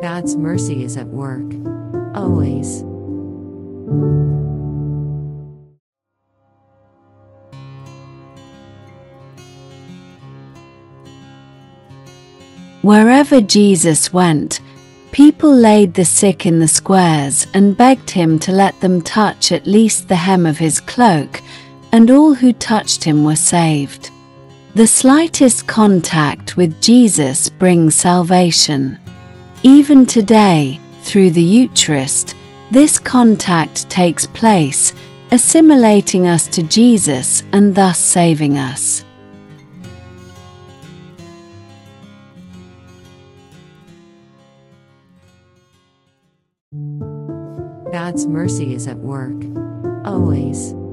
God's mercy is at work, always. Wherever Jesus went, people laid the sick in the squares and begged him to let them touch at least the hem of his cloak, and all who touched him were saved. The slightest contact with Jesus brings salvation. Even today, through the Eucharist, this contact takes place, assimilating us to Jesus and thus saving us. God's mercy is at work, always.